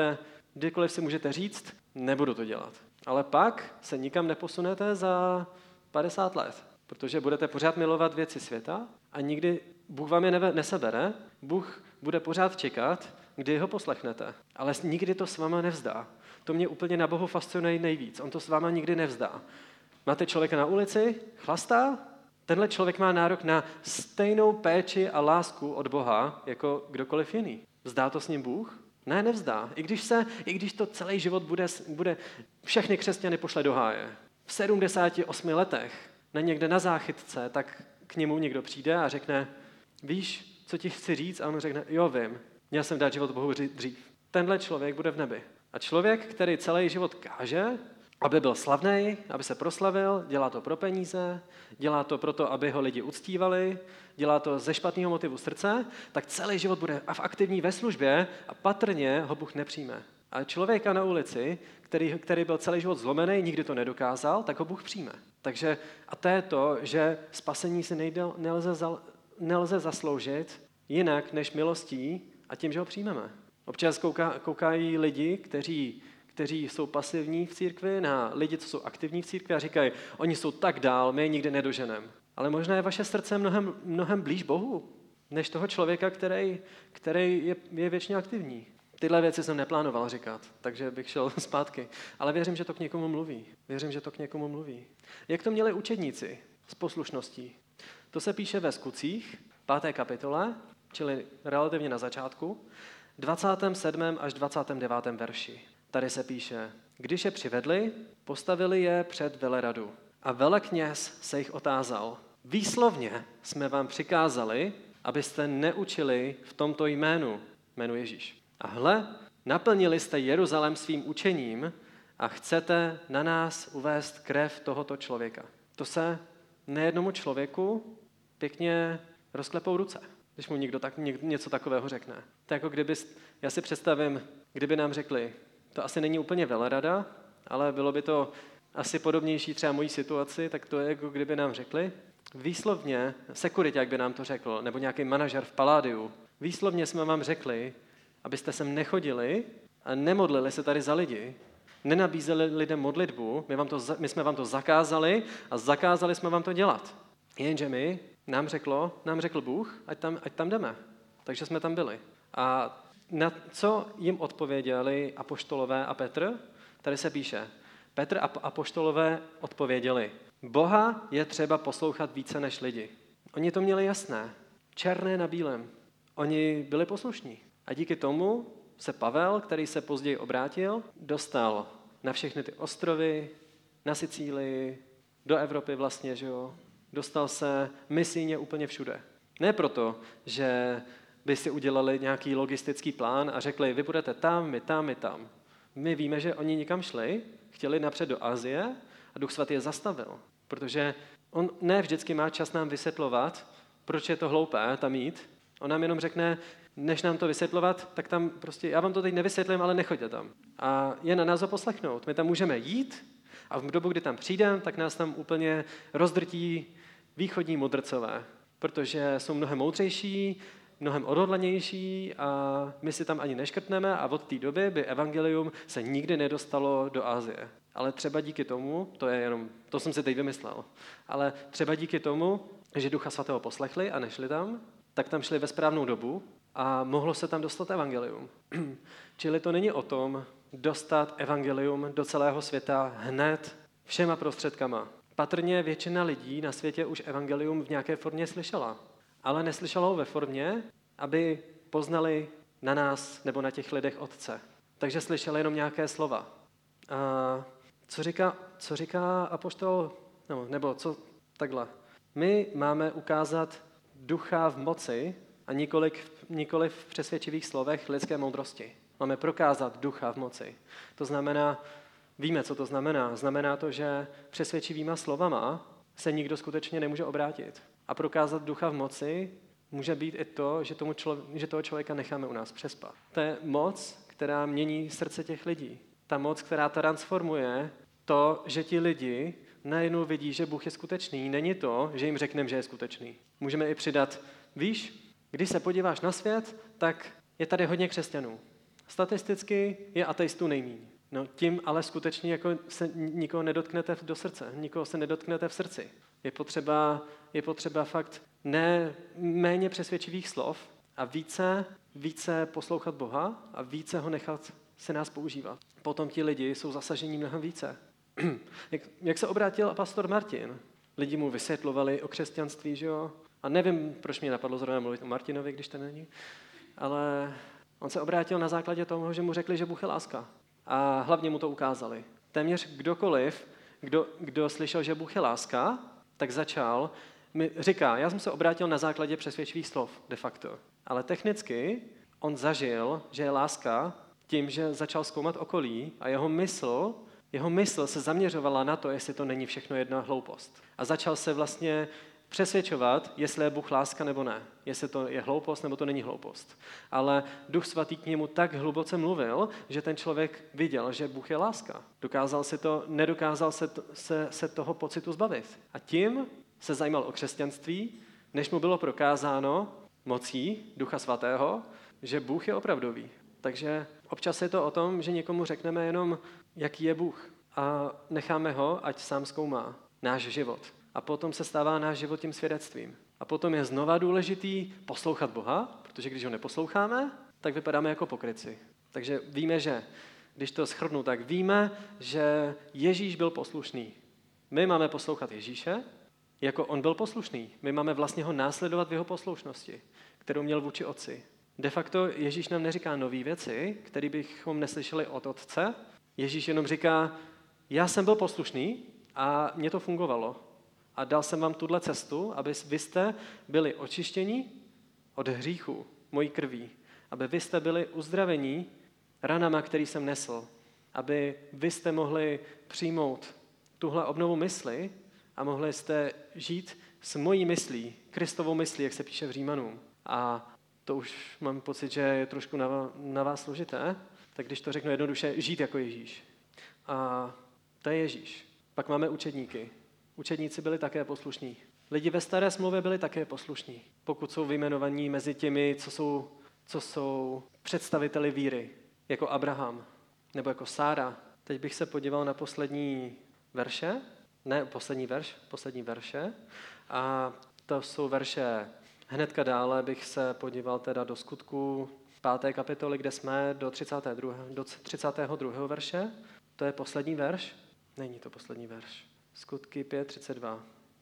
si můžete říct, nebudu to dělat. Ale pak se nikam neposunete za 50 let, protože budete pořád milovat věci světa a nikdy Bůh vám je nesebere, Bůh bude pořád čekat, kdy ho poslechnete. Ale nikdy to s váma nevzdá. To mě úplně na Bohu fascinuje nejvíc. On to s váma nikdy nevzdá. Máte člověka na ulici, chlastá? Tenhle člověk má nárok na stejnou péči a lásku od Boha, jako kdokoliv jiný. Vzdá to s ním Bůh? Ne, nevzdá. I když to celý život bude všechny křesťany pošle do háje. V 78 letech, někde na záchytce, tak k němu někdo přijde a řekne, víš, co ti chci říct? A on řekne, jo, vím, měl jsem dát život Bohu dřív. Tenhle člověk bude v nebi. A člověk, který celý život káže, aby byl slavný, aby se proslavil, dělá to pro peníze, dělá to proto, aby ho lidi uctívali, dělá to ze špatného motivu srdce, tak celý život bude aktivní ve službě a patrně ho Bůh nepřijme. A člověka na ulici, který byl celý život zlomený, nikdy to nedokázal, tak ho Bůh přijme. Takže a to je to, že spasení si nelze zasloužit jinak než milostí a tím, že ho přijmeme. Občas koukají lidi, kteří jsou pasivní v církvi, na lidi, co jsou aktivní v církvi a říkají, oni jsou tak dál, my je nikdy nedoženeme. Ale možná je vaše srdce mnohem blíž Bohu, než toho člověka, který je věčně aktivní. Tyhle věci jsem neplánoval říkat, takže bych šel zpátky. Ale věřím, že to k někomu mluví. Jak to měli učedníci s poslušností? To se píše ve Skutcích, 5. kapitole, čili relativně na začátku, 27. až 29. verši. Tady se píše, když je přivedli, postavili je před veleradu. A velekněz se jich otázal, výslovně jsme vám přikázali, abyste neučili v tomto jménu Ježíš. A hle, naplnili jste Jeruzalém svým učením a chcete na nás uvést krev tohoto člověka. To se nejednomu člověku pěkně rozklepou ruce, když mu někdo něco takového řekne. To jako já si představím, kdyby nám řekli, to asi není úplně velerada, ale bylo by to asi podobnější třeba mojí situaci, tak to je jako kdyby nám řekli, výslovně, sekuritě, jak by nám to řekl, nebo nějaký manažer v Paládiu, výslovně jsme vám řekli, abyste sem nechodili a nemodlili se tady za lidi, nenabízeli lidem modlitbu, my jsme vám to zakázali a zakázali jsme vám to dělat. Jenže nám řekl Bůh, ať tam jdeme. Takže jsme tam byli. A na co jim odpověděli apoštolové a Petr? Tady se píše, Petr a apoštolové odpověděli, Boha je třeba poslouchat více než lidi. Oni to měli jasné, černé na bílém. Oni byli poslušní. A díky tomu se Pavel, který se později obrátil, dostal na všechny ty ostrovy, na Sicílii, do Evropy vlastně, že jo? Dostal se misijně úplně všude. Ne proto, že by si udělali nějaký logistický plán a řekli, vy budete tam, my tam, my tam. My víme, že oni nikam šli, chtěli napřed do Asie a Duch Svatý je zastavil. Protože on ne vždycky má čas nám vysvětlovat, proč je to hloupé tam jít. On nám jenom řekne, než nám to vysvětlovat, tak tam prostě, já vám to teď nevysvětlím, ale nechoďte tam. A je na nás ho poslechnout. My tam můžeme jít a v dobu, kdy tam přijdeme, tak nás tam úplně rozdrtí východní mudrcové, protože jsou mnohem moudřejší, mnohem odhodlanější a my si tam ani neškrtneme a od té doby by evangelium se nikdy nedostalo do Asie. Ale třeba díky tomu, to jsem si teď vymyslel, ale třeba díky tomu, že Ducha Svatého poslechli a nešli tam, tak tam šli ve správnou dobu a mohlo se tam dostat evangelium. Čili to není o tom dostat evangelium do celého světa hned všema prostředkama. Patrně většina lidí na světě už evangelium v nějaké formě slyšela, ale neslyšela ho ve formě, aby poznali na nás nebo na těch lidech Otce. Takže slyšeli jenom nějaké slova. A co říká apoštol, nebo co takhle. My máme ukázat ducha v moci a nikoli v přesvědčivých slovech lidské moudrosti. Máme prokázat ducha v moci. To znamená, víme, co to znamená. Znamená to, že přesvědčivýma slovama se nikdo skutečně nemůže obrátit. A prokázat ducha v moci může být i to, že toho člověka necháme u nás přespat. To je moc, která mění srdce těch lidí. Ta moc, která transformuje to, že ti lidi najednou vidí, že Bůh je skutečný. Není to, že jim řekneme, že je skutečný. Můžeme i přidat, víš, když se podíváš na svět, tak je tady hodně křesťanů. Statisticky je ateistů nejméně. No, tím ale skutečně jako se nikoho nedotknete do srdce, nikoho se nedotknete v srdci. Je potřeba fakt ne méně přesvědčivých slov a více poslouchat Boha a více ho nechat se nás používat. Potom ti lidi jsou zasažení mnohem více. Jak se obrátil pastor Martin? Lidi mu vysvětlovali o křesťanství, že jo? A nevím, proč mě napadlo zrovna mluvit o Martinovi, když to není, ale on se obrátil na základě toho, že mu řekli, že Bůh je láska. A hlavně mu to ukázali. Téměř kdokoliv, kdo slyšel, že Bůh je láska, tak říká, já jsem se obrátil na základě přesvědčivých slov, de facto. Ale technicky on zažil, že je láska tím, že začal zkoumat okolí a jeho mysl se zaměřovala na to, jestli to není všechno jedna hloupost. A začal se vlastně přesvědčovat, jestli je Bůh láska nebo ne. Jestli to je hloupost nebo to není hloupost. Ale Duch Svatý k němu tak hluboce mluvil, že ten člověk viděl, že Bůh je láska. Nedokázal se toho pocitu zbavit. A tím se zajímal o křesťanství, než mu bylo prokázáno mocí Ducha Svatého, že Bůh je opravdový. Takže občas je to o tom, že někomu řekneme jenom, jaký je Bůh a necháme ho, ať sám zkoumá náš život. A potom se stává náš život tím svědectvím. A potom je znova důležitý poslouchat Boha, protože když ho neposloucháme, tak vypadáme jako pokrytci. Takže víme, že, když to shrnu, tak víme, že Ježíš byl poslušný. My máme poslouchat Ježíše, jako on byl poslušný. My máme vlastně ho následovat v jeho poslušnosti, kterou měl vůči Otci. De facto Ježíš nám neříká nové věci, které bychom neslyšeli od Otce. Ježíš jenom říká, já jsem byl poslušný a mně to fungovalo. A dal jsem vám tuhle cestu, aby vy jste byli očištěni od hříchu mojí krví. Aby vy jste byli uzdravení ranama, který jsem nesl. Aby vy jste mohli přijmout tuhle obnovu mysli a mohli jste žít s mojí myslí, Kristovou myslí, jak se píše v Římanům. A to už mám pocit, že je trošku na vás složité, tak když to řeknu jednoduše, žít jako Ježíš. A to je Ježíš. Pak máme učedníky. Učedníci byli také poslušní. Lidi ve staré smlouvě byli také poslušní, pokud jsou vyjmenovaní mezi těmi, co jsou představiteli víry, jako Abraham nebo jako Sára. Teď bych se podíval na poslední verše. A to jsou verše, hnedka dále bych se podíval teda do Skutků 5. kapitoly, kde jsme, do 32. verše. To je poslední verš? Není to poslední verš. Skutky 5:32.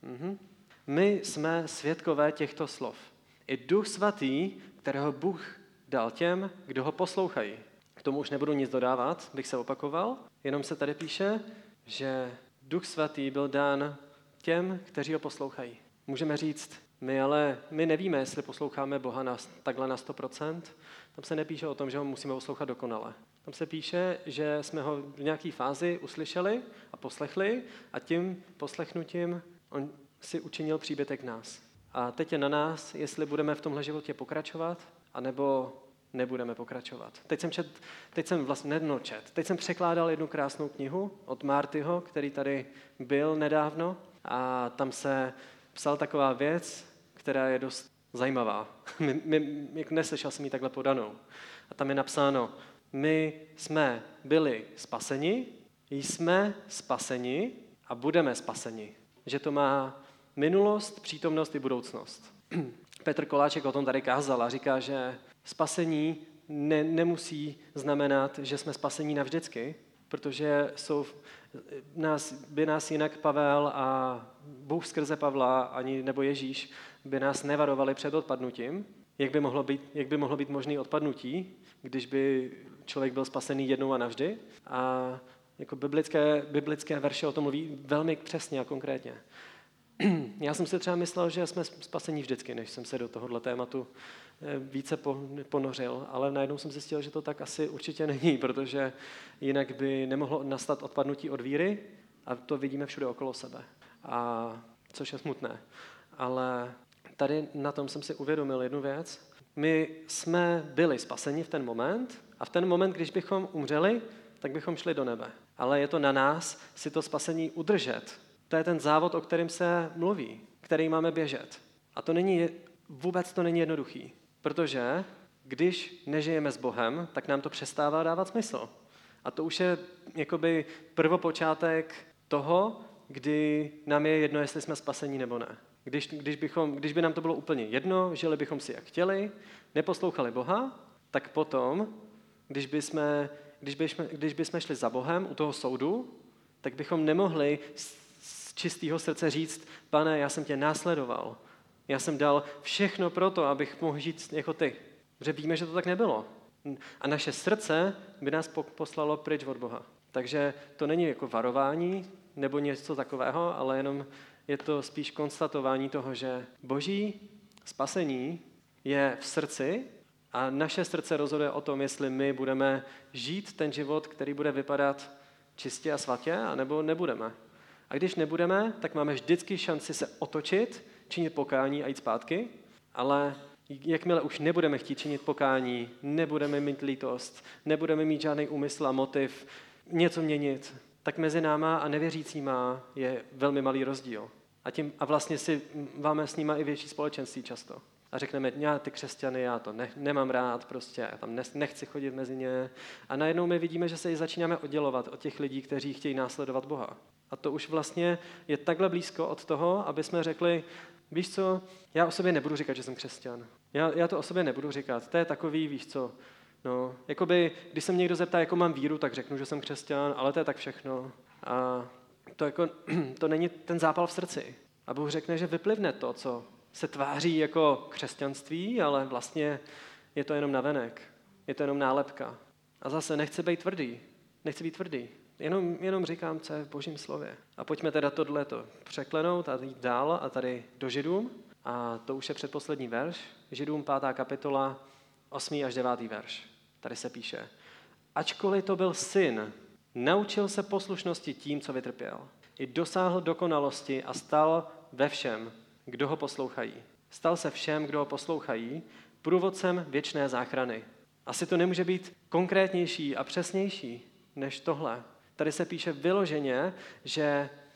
My jsme svědkové těchto slov. I Duch Svatý, kterého Bůh dal těm, kdo ho poslouchají. K tomu už nebudu nic dodávat, bych se opakoval, jenom se tady píše, že Duch Svatý byl dán těm, kteří ho poslouchají. Můžeme říct, my nevíme, jestli posloucháme Boha takhle na 100%. Tam se nepíše o tom, že ho musíme poslouchat dokonale. Tam se píše, že jsme ho v nějaké fázi uslyšeli a poslechli a tím poslechnutím on si učinil příbytek nás. A teď je na nás, jestli budeme v tomhle životě pokračovat, anebo nebudeme pokračovat. Teď jsem překládal jednu krásnou knihu od Martyho, který tady byl nedávno a tam se psal taková věc, která je dost zajímavá. Neslyšel jsem ji takhle podanou. A tam je napsáno, my jsme byli spaseni, jsme spaseni a budeme spaseni. Že to má minulost, přítomnost i budoucnost. Petr Koláček o tom tady kázal a říká, že spasení nemusí znamenat, že jsme spasení navždycky, protože by nás jinak Pavel a Bůh skrze Pavla nebo Ježíš by nás nevarovali před odpadnutím, jak by mohlo být možné odpadnutí, když by člověk byl spasený jednou a navždy. A jako biblické verše o tom mluví velmi přesně a konkrétně. Já jsem si třeba myslel, že jsme spasení vždycky, než jsem se do tohohle tématu více ponořil, ale najednou jsem zjistil, že to tak asi určitě není, protože jinak by nemohlo nastat odpadnutí od víry a to vidíme všude okolo sebe, což je smutné. Ale tady na tom jsem si uvědomil jednu věc. My jsme byli spaseni v ten moment a v ten moment, když bychom umřeli, tak bychom šli do nebe. Ale je to na nás si to spasení udržet. To je ten závod, o kterém se mluví, který máme běžet. A vůbec to není jednoduchý, protože když nežijeme s Bohem, tak nám to přestává dávat smysl. A to už je jakoby prvopočátek toho, kdy nám je jedno, jestli jsme spasení nebo ne. Když by nám to bylo úplně jedno, žili bychom si jak chtěli, neposlouchali Boha, tak potom, když bychom šli za Bohem u toho soudu, tak bychom nemohli z čistého srdce říct, Pane, já jsem tě následoval. Já jsem dal všechno pro to, abych mohl žít jako ty. Protože víme, že to tak nebylo. A naše srdce by nás poslalo pryč od Boha. Takže to není jako varování nebo něco takového, ale jenom je to spíš konstatování toho, že Boží spasení je v srdci a naše srdce rozhoduje o tom, jestli my budeme žít ten život, který bude vypadat čistě a svatě, anebo nebudeme. A když nebudeme, tak máme vždycky šanci se otočit, činit pokání a jít zpátky, ale jakmile už nebudeme chtít činit pokání, nebudeme mít lítost, nebudeme mít žádný úmysl a motiv něco měnit, tak mezi náma a nevěřícíma je velmi malý rozdíl. A vlastně si máme s nima i větší společenství často. A řekneme, já ty křesťany, já to nemám rád, prostě já tam nechci chodit mezi ně. A najednou my vidíme, že se i začínáme oddělovat od těch lidí, kteří chtějí následovat Boha. A to už vlastně je takhle blízko od toho, aby jsme řekli, víš co, já o sobě nebudu říkat, že jsem křesťan. Já to o sobě nebudu říkat. To je takový, víš co, no, jakoby, když se mě někdo zeptá, jakou mám víru, tak řeknu, že jsem křesťan, ale to je tak všechno. A to není ten zápal v srdci. A Bůh řekne, že vyplivne to, co se tváří jako křesťanství, ale vlastně je to jenom navenek. Je to jenom nálepka. A zase nechci být tvrdý. Jenom říkám, co je v Božím slově. A pojďme teda tohleto překlenout a jít dál a tady do Židům. A to už je předposlední verš. Židům 5. kapitola, 8. až 9. verš. Tady se píše. Ačkoliv to byl syn, naučil se poslušnosti tím, co vytrpěl. I dosáhl dokonalosti a stal ve všem, kdo ho poslouchají. Stal se všem, kdo ho poslouchají, průvodcem věčné záchrany. Asi to nemůže být konkrétnější a přesnější než tohle. Tady se píše vyloženě, že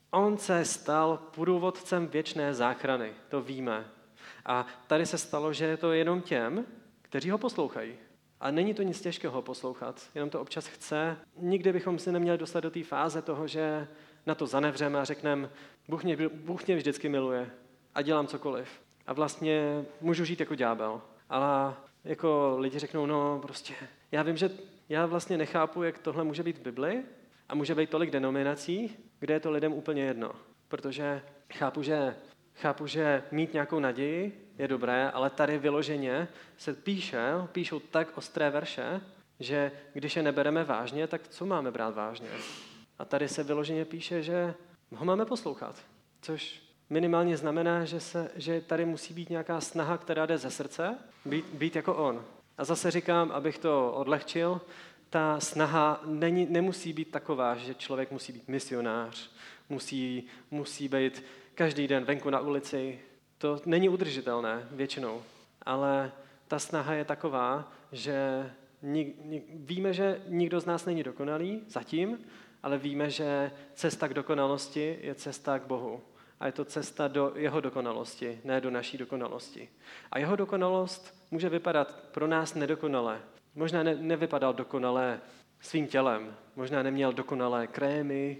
On se stal průvodcem věčné záchrany, to víme. A tady se stalo, že je to jenom těm, kteří ho poslouchají. A není to nic těžkého poslouchat, jenom to občas chce. Nikdy bychom si neměli dostat do té fáze toho, že na to zanevřeme a řekneme, Bůh mě vždycky miluje a dělám cokoliv. A vlastně můžu žít jako ďábel. Ale jako lidi řeknou, no prostě, já vím, že já vlastně nechápu, jak tohle může být v Bibli a může být tolik denominací, kde je to lidem úplně jedno. Protože chápu, že mít nějakou naději je dobré, ale tady vyloženě se píšou tak ostré verše, že když je nebereme vážně, tak co máme brát vážně? A tady se vyloženě píše, že ho máme poslouchat, což minimálně znamená, že tady musí být nějaká snaha, která jde ze srdce, být jako on. A zase říkám, abych to odlehčil, ta snaha nemusí být taková, že člověk musí být misionář, musí být každý den venku na ulici. To není udržitelné většinou, ale ta snaha je taková, že víme, že nikdo z nás není dokonalý zatím, ale víme, že cesta k dokonalosti je cesta k Bohu. A je to cesta do jeho dokonalosti, ne do naší dokonalosti. A jeho dokonalost může vypadat pro nás nedokonale. Možná nevypadal dokonale svým tělem, možná neměl dokonalé krémy,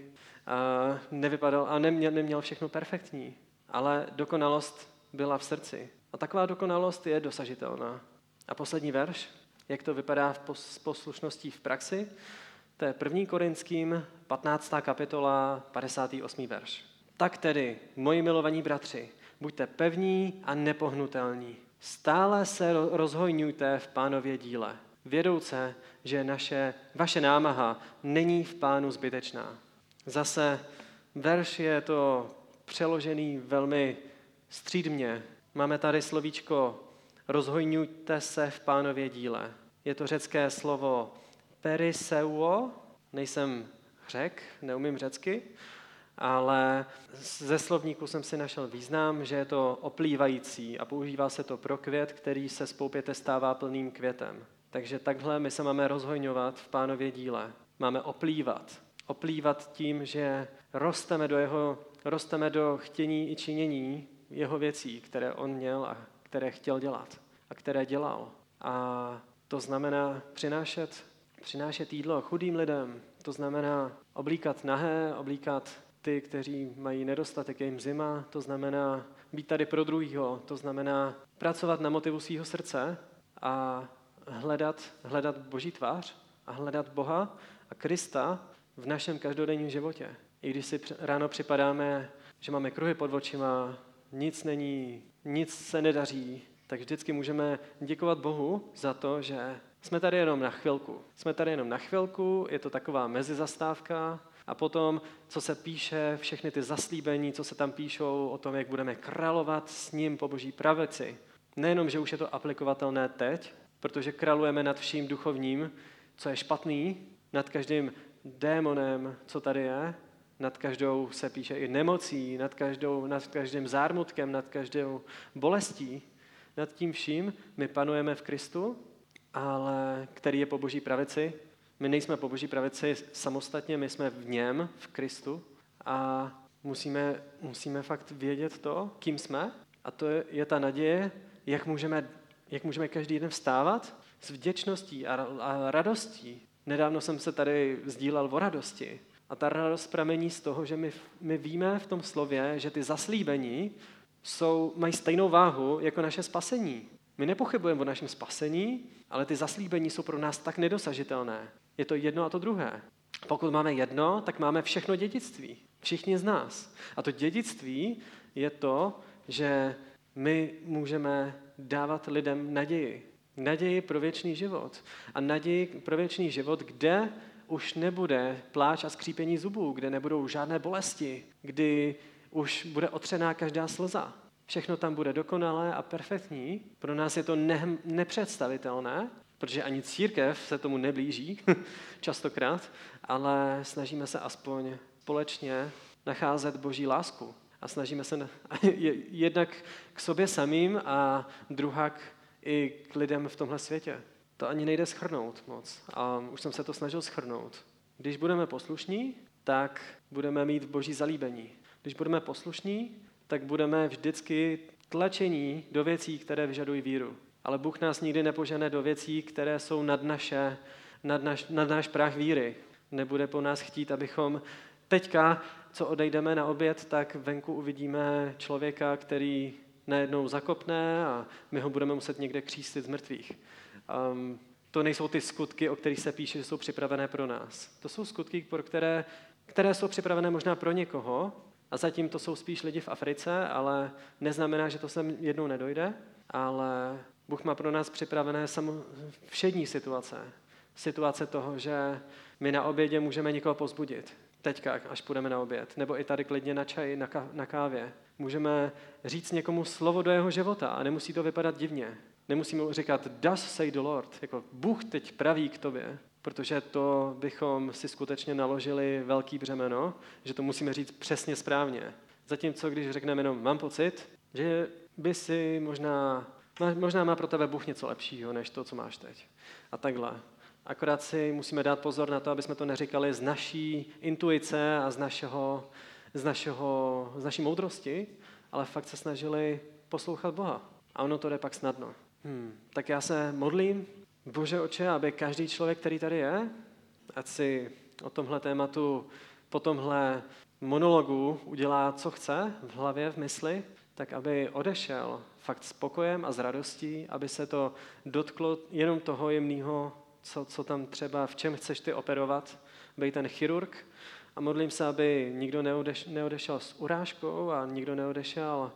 a neměl všechno perfektní, ale dokonalost byla v srdci. A taková dokonalost je dosažitelná. A poslední verš, jak to vypadá s poslušností v praxi, to je 1. Korinským 15. kapitola 58. verš. Tak tedy, moji milovaní bratři, buďte pevní a nepohnutelní. Stále se rozhojňujte v Pánově díle, vědouce, že vaše námaha není v Pánu zbytečná. Zase verš je to přeložený velmi střídmě. Máme tady slovíčko rozhojňujte se v Pánově díle. Je to řecké slovo periseuo, nejsem Řek, neumím řecky, ale ze slovníku jsem si našel význam, že je to oplývající a používá se to pro květ, který se z poupěte stává plným květem. Takže takhle my se máme rozhojňovat v Pánově díle. Máme oplývat. Oplývat tím, že rosteme do chtění i činění jeho věcí, které on měl a které chtěl dělat a které dělal. A to znamená přinášet jídlo chudým lidem. To znamená oblíkat nahé, oblíkat ty, kteří mají nedostatek, je jim zima. To znamená být tady pro druhýho. To znamená pracovat na motivu svého srdce a hledat Boží tvář a hledat Boha a Krista v našem každodenním životě. I když si ráno připadáme, že máme kruhy pod očima, nic se nedaří, tak vždycky můžeme děkovat Bohu za to, že jsme tady jenom na chvilku. Jsme tady jenom na chvilku, je to taková mezizastávka a potom, co se píše, všechny ty zaslíbení, co se tam píšou o tom, jak budeme královat s ním po Boží pravici. Nejenom, že už je to aplikovatelné teď, protože králujeme nad vším duchovním, co je špatný, nad každým démonem, co tady je, nad každou se píše i nemocí, nad každým zármutkem, nad každou bolestí. Nad tím vším my panujeme v Kristu, ale který je po Boží pravici. My nejsme po Boží pravici samostatně, my jsme v něm, v Kristu a musíme fakt vědět to, kým jsme a to je ta naděje, jak můžeme každý den vstávat s vděčností a radostí. Nedávno jsem se tady sdílel o radosti a ta radost pramení z toho, že my víme v tom slově, že ty zaslíbení mají stejnou váhu jako naše spasení. My nepochybujeme o našem spasení, ale ty zaslíbení jsou pro nás tak nedosažitelné. Je to jedno a to druhé. Pokud máme jedno, tak máme všechno dědictví. Všichni z nás. A to dědictví je to, že my můžeme dávat lidem naději. Naději pro věčný život. A naději pro věčný život, kde už nebude pláč a skřípění zubů, kde nebudou žádné bolesti, kdy už bude otřená každá slza. Všechno tam bude dokonalé a perfektní. Pro nás je to nepředstavitelné, protože ani církev se tomu neblíží častokrát, ale snažíme se aspoň společně nacházet Boží lásku. A snažíme se jednak k sobě samým a druhak i k lidem v tomhle světě. To ani nejde shrnout moc. A už jsem se to snažil shrnout. Když budeme poslušní, tak budeme mít boží zalíbení. Když budeme poslušní, tak budeme vždycky tlačení do věcí, které vyžadují víru. Ale Bůh nás nikdy nepožene do věcí, které jsou nad náš práh víry. Nebude po nás chtít, abychom teďka, co odejdeme na oběd, tak venku uvidíme člověka, který najednou zakopne a my ho budeme muset někde křístit z mrtvých. To nejsou ty skutky, o kterých se píše, že jsou připravené pro nás. To jsou skutky, které jsou připravené možná pro někoho, a zatím to jsou spíš lidi v Africe, ale neznamená, že to sem jednou nedojde, ale Bůh má pro nás připravené všední situace. Situace toho, že my na obědě můžeme někoho povzbudit. Teďka, až půjdeme na oběd. Nebo i tady klidně na čaji, na kávě. Můžeme říct někomu slovo do jeho života a nemusí to vypadat divně. Nemusíme mu říkat, thus say the Lord, jako Bůh teď praví k tobě, protože to bychom si skutečně naložili velký břemeno, že to musíme říct přesně správně. Zatímco, když řekneme jenom, mám pocit, že by si možná má pro tebe Bůh něco lepšího, než to, co máš teď. A takhle. Akorát si musíme dát pozor na to, aby jsme to neříkali z naší intuice a z naší moudrosti, ale fakt se snažili poslouchat Boha. A ono to jde pak snadno. Tak já se modlím, Bože Otče, aby každý člověk, který tady je, ať si o tomhle tématu, po tomhle monologu udělá, co chce v hlavě, v mysli, tak aby odešel fakt s pokojem a s radostí, aby se to dotklo jenom toho jemného, co tam třeba, v čem chceš ty operovat, být ten chirurg. A modlím se, aby nikdo neodešel s urážkou a nikdo neodešel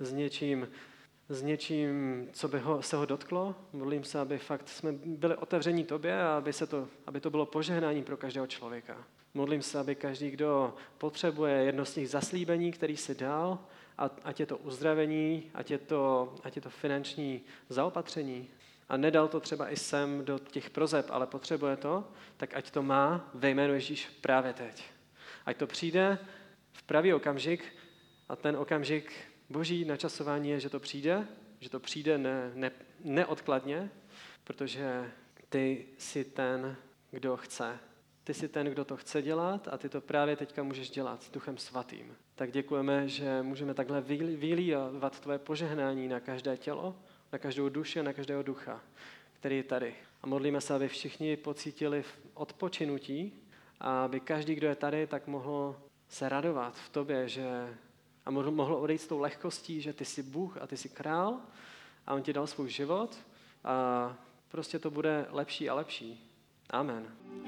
s něčím, co by se ho dotklo. Modlím se, aby fakt jsme byli otevření tobě a aby to bylo požehnáním pro každého člověka. Modlím se, aby každý, kdo potřebuje jedno z těch zaslíbení, který si dal, ať je to uzdravení, ať je to finanční zaopatření, a nedal to třeba i sem do těch prozeb, ale potřebuje to, tak ať to má ve jménu Ježíš právě teď. Ať to přijde v pravý okamžik a ten okamžik boží načasování je, že to přijde neodkladně, protože ty jsi ten, kdo chce. Ty jsi ten, kdo to chce dělat a ty to právě teďka můžeš dělat s Duchem Svatým. Tak děkujeme, že můžeme takhle vylívat tvoje požehnání na každé tělo, na každou duši a na každého ducha, který je tady. A modlíme se, aby všichni pocítili odpočinutí a aby každý, kdo je tady, tak mohl se radovat v tobě, a mohl odejít s tou lehkostí, že ty jsi Bůh a ty jsi král a on ti dal svůj život a prostě to bude lepší a lepší. Amen.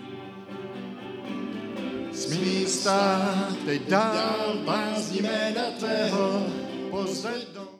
Z místa teď dál bázní jména tvého pozvednou.